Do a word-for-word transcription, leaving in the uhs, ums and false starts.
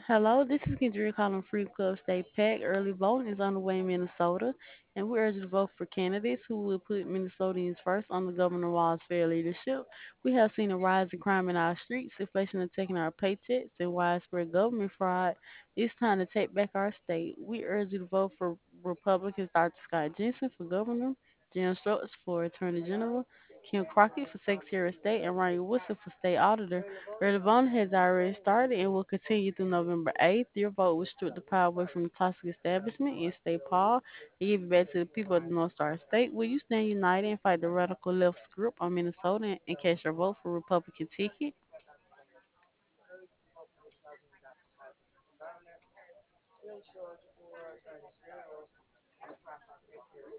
Hello, this is Kendra calling Free Club State Pack. Early voting is underway in Minnesota, and we urge you to vote for candidates who will put Minnesotans first under Governor Walz's fair leadership. We have seen a rise in crime in our streets, inflation attacking our paychecks, and widespread government fraud. It's time to take back our state. We urge you to vote for Republicans Doctor Scott Jensen for governor, Jim Schultz for attorney general, Kim Crockett for secretary of state, and Ryan Wilson for state auditor. Early voting has already started and will continue through November eighth. Your vote will strip the power away from the toxic establishment and stay power and give it back to the people of the North Star State. Will you stand united and fight the radical left's grip on Minnesota and cast your vote for Republican ticket?